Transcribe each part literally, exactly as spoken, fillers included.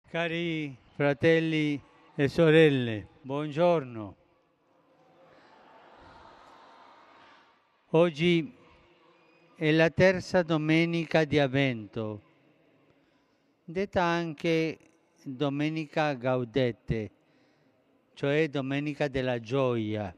Cari fratelli e sorelle, buongiorno. Oggi è la terza domenica di Avvento, detta anche Domenica Gaudete, cioè Domenica della Gioia.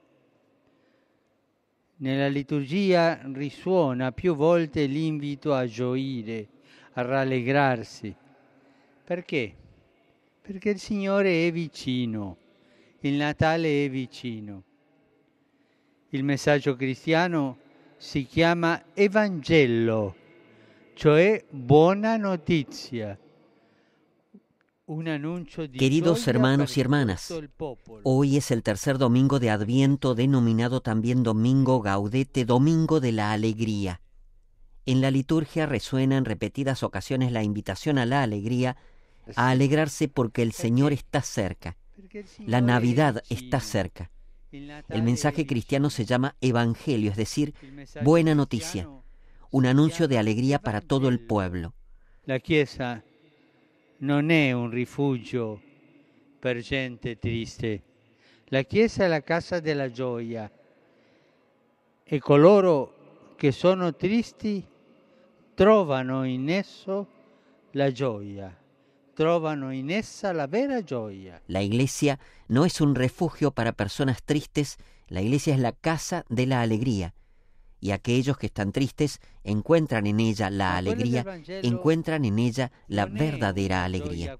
Nella liturgia risuona più volte l'invito a gioire, a rallegrarsi. Perché? Perché il Signore è vicino, il Natale è vicino. Il messaggio cristiano si chiama Evangelo, cioè buona notizia. Un anuncio di Queridos gioia hermanos y per hermanas, tutto il popolo. hoy es el tercer domingo de Adviento, denominado también Domingo Gaudete, Domingo de la Alegría. En la liturgia resuena en repetidas ocasiones la invitación a la alegría, a alegrarse porque el Señor está cerca. La Navidad está cerca. El mensaje cristiano se llama Evangelio, es decir, buena noticia, un anuncio de alegría para todo el pueblo. La Chiesa non è un rifugio per gente triste. La Chiesa è la casa della gioia e coloro che sono tristi trovano in esso la gioia, trovano in essa la vera gioia. La iglesia no es un refugio para personas tristes, la iglesia es la casa de la alegría. Y aquellos que están tristes encuentran en ella la alegría, encuentran en ella la verdadera alegría.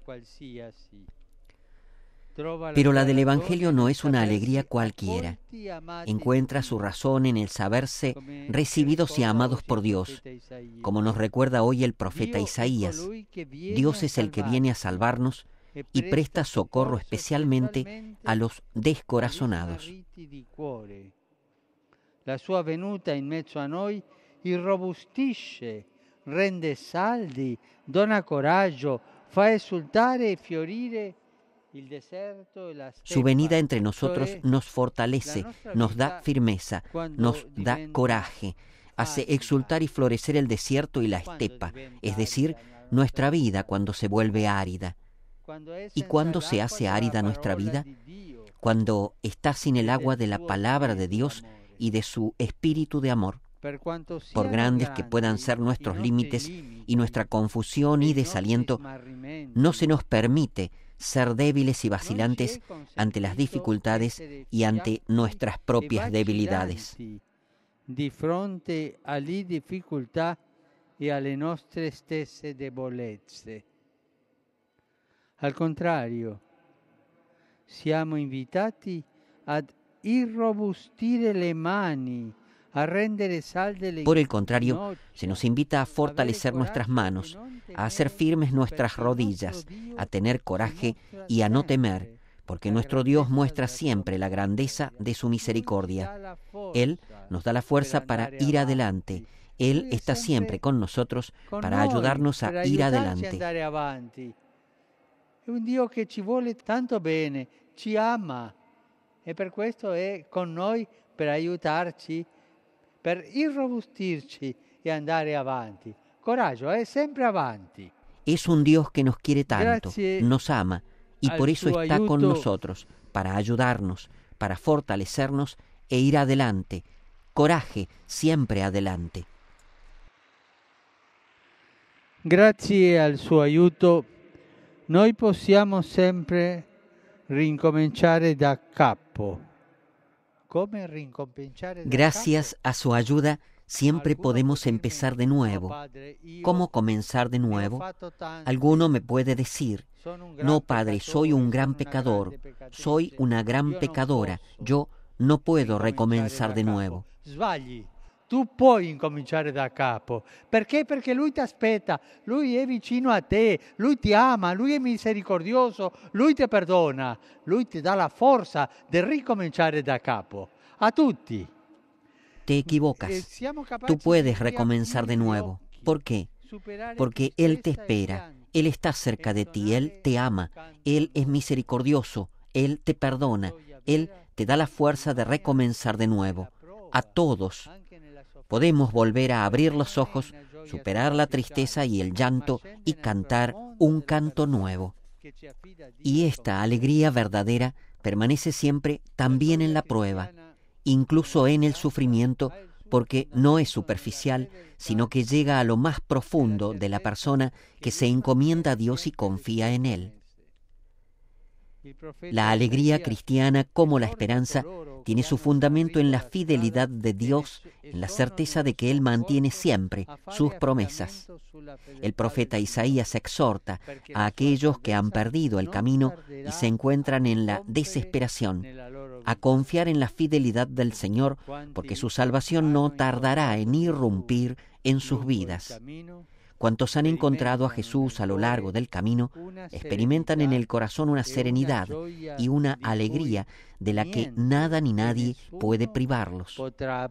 Pero la del Evangelio no es una alegría cualquiera. Encuentra su razón en el saberse recibidos y amados por Dios, como nos recuerda hoy el profeta Isaías. Dios es el que viene a salvarnos y presta socorro especialmente a los descorazonados. La sua venuta in mezzo a noi irrobustisce, rende saldi, dona coraggio, fa esultare e fiorire il deserto e la stepa. Su venida entre nosotros nos fortalece, nos da firmeza, nos da coraje, hace exultar y florecer el desierto y la estepa, es decir, nuestra vida cuando se vuelve árida. ¿Y cuándo se hace árida nuestra vida? Cuando está sin el agua de la palabra de Dios y de su espíritu de amor. Por grandes que puedan ser nuestros límites y nuestra confusión y desaliento, no se nos permite ser débiles y vacilantes ante las dificultades y ante nuestras propias debilidades. Di fronte alle difficoltà e alle nostre stesse debolezze. Al contrario, siamo invitati ad irrobustire le mani, a rendere salde le. Por el contrario, se nos invita a fortalecer nuestras manos, a hacer firmes nuestras rodillas, a tener coraje y a no temer, porque nuestro Dios muestra siempre la grandeza de su misericordia. Él nos da la fuerza para ir adelante. Él está siempre con nosotros para ayudarnos a ir adelante. È un Dio che ci vuole tanto bene, ci ama. E per questo è con noi per aiutarci, per irrobustirci e andare avanti. Coraggio, è sempre avanti. Es un Dios que nos quiere tanto, Grazie nos ama, y por eso al suo está con aiuto. nosotros, para ayudarnos, para fortalecernos e ir adelante. Coraje, siempre adelante. Grazie al suo aiuto, noi possiamo sempre rincominciare da capo. Come rincominciare da Gracias a su ayuda, siempre podemos empezar de nuevo. ¿Cómo comenzar de nuevo? Alguno me puede decir, no, padre, soy un gran pecador, soy una gran pecadora, yo no puedo recomenzar de nuevo. Sbagli. Tu puoi incominciare da capo. Perché? Perché Lui ti aspetta, Lui è vicino a te, Lui ti ama, Lui è misericordioso, Lui ti perdona, Lui ti dà la forza di ricominciare da capo. A tutti. Te equivocas. Tú puedes recomenzar de nuevo. ¿Por qué? Porque Él te espera, Él está cerca de ti, Él te ama, Él es misericordioso, Él te perdona, Él te da la fuerza de recomenzar de nuevo. A todos. Podemos volver a abrir los ojos, superar la tristeza y el llanto y cantar un canto nuevo. Y esta alegría verdadera permanece siempre también en la prueba, incluso en el sufrimiento, porque no es superficial, sino que llega a lo más profundo de la persona que se encomienda a Dios y confía en Él. La alegría cristiana, como la esperanza, tiene su fundamento en la fidelidad de Dios, en la certeza de que Él mantiene siempre sus promesas. El profeta Isaías exhorta a aquellos que han perdido el camino y se encuentran en la desesperación, a confiar en la fidelidad del Señor, porque su salvación no tardará en irrumpir en sus vidas. Cuantos han encontrado a Jesús a lo largo del camino, experimentan en el corazón una serenidad y una alegría de la que nada ni nadie puede privarlos.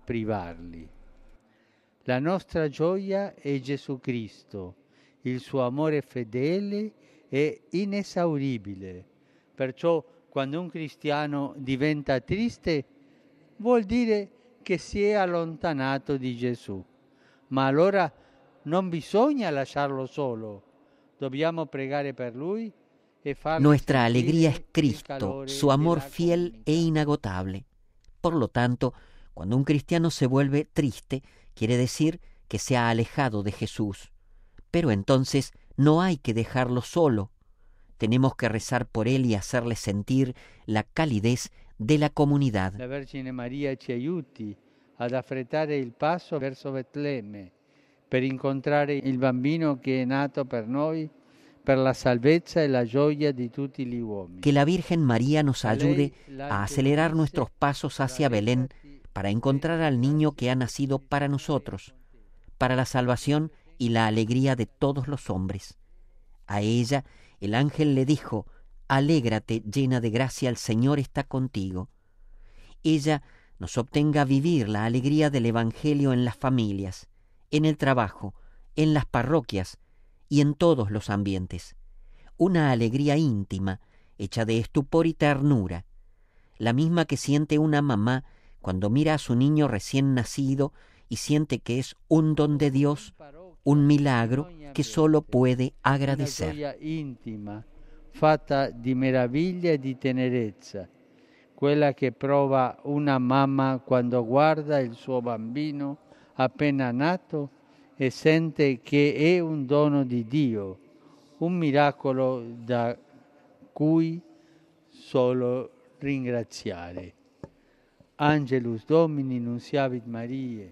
La nostra gioia è Gesù Cristo, il suo amore fedele e inesauribile. Perciò quando un cristiano diventa triste, vuol dire che si è allontanato di Gesù. Ma allora non bisogna lasciarlo solo, dobbiamo pregare per lui e farlo. Nuestra alegría es Cristo, su amor fiel e inagotable. Por lo tanto, cuando un cristiano se vuelve triste, quiere decir que se ha alejado de Jesús. Pero entonces no hay que dejarlo solo. Tenemos que rezar por él y hacerle sentir la calidez de la comunidad. La Vergine Maria ci aiuti ad affrettare il passo verso Betlemme, per incontrare il bambino che è nato per noi, per la salvezza e la gioia di tutti gli uomini. Que la Virgen María nos ayude a acelerar nuestros pasos hacia Belén para encontrar al niño que ha nacido para nosotros, para la salvación y la alegría de todos los hombres. A ella el ángel le dijo: «Alégrate, llena de gracia, el Señor está contigo». Ella nos obtenga vivir la alegría del Evangelio en las familias, en el trabajo, en las parroquias y en todos los ambientes. Una alegría íntima, hecha de estupor y ternura, la misma que siente una mamá cuando mira a su niño recién nacido y siente que es un don de Dios, un milagro que solo puede agradecer. Una gioia íntima, fatta di meraviglia e di tenerezza, quella che prova una mamma quando guarda il suo bambino appena nato e sente che è un dono di Dio, un miracolo da cui solo ringraziare. Angelus Domini nunciavit Mariae,